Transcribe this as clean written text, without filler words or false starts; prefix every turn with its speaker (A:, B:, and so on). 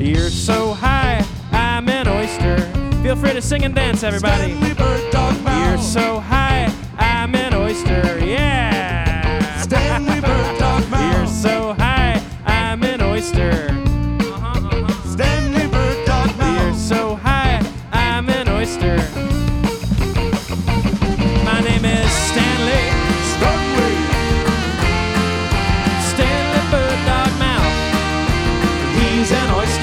A: You're so high, I'm an oyster. Feel free to sing and dance, everybody.
B: Stanley Bird Dog Pound.
A: You're so high.